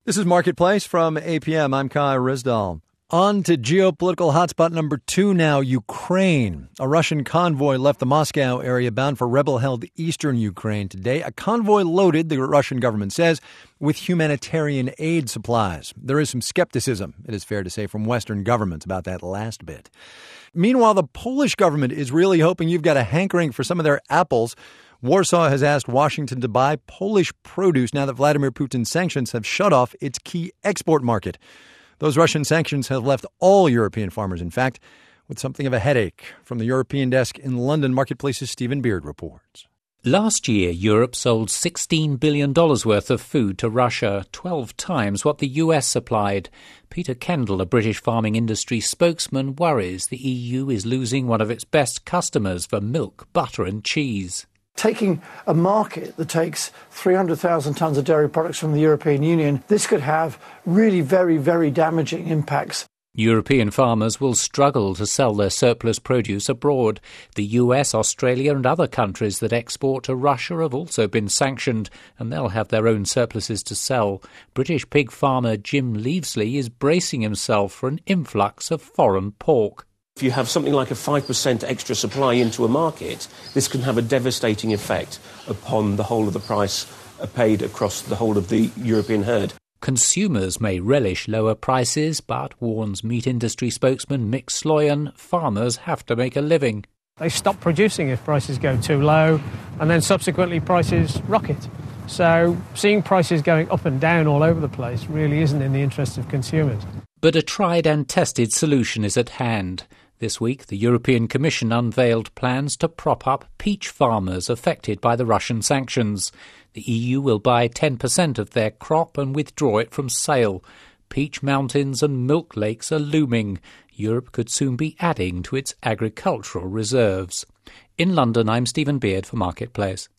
This is Marketplace from APM. I'm Kai Rizdal. On to geopolitical hotspot number 2 now, Ukraine. A Russian convoy left the Moscow area bound for rebel-held eastern Ukraine today. A convoy loaded, the Russian government says, with humanitarian aid supplies. There is some skepticism, it is fair to say, from Western governments about that last bit. Meanwhile, the Polish government is really hoping you've got a hankering for some of their apples. Warsaw has asked Washington to buy Polish produce now that Vladimir Putin's sanctions have shut off its key export market. Those Russian sanctions have left all European farmers, in fact, with something of a headache. From the European desk in London, Marketplace's Stephen Beard reports. Last year, Europe sold $16 billion worth of food to Russia, 12 times what the US supplied. Peter Kendall, a British farming industry spokesman, worries the EU is losing one of its best customers for milk, butter and cheese. Taking a market that takes 300,000 tonnes of dairy products from the European Union, this could have really very, very damaging impacts. European farmers will struggle to sell their surplus produce abroad. The US, Australia and other countries that export to Russia have also been sanctioned, and they'll have their own surpluses to sell. British pig farmer Jim Leavesley is bracing himself for an influx of foreign pork. If you have something like a 5% extra supply into a market, this can have a devastating effect upon the whole of the price paid across the whole of the European herd. Consumers may relish lower prices, but, warns meat industry spokesman Mick Sloyan, farmers have to make a living. They stop producing if prices go too low, and then subsequently prices rocket. So seeing prices going up and down all over the place really isn't in the interest of consumers. But a tried and tested solution is at hand. This week, the European Commission unveiled plans to prop up peach farmers affected by the Russian sanctions. The EU will buy 10% of their crop and withdraw it from sale. Peach mountains and milk lakes are looming. Europe could soon be adding to its agricultural reserves. In London, I'm Stephen Beard for Marketplace.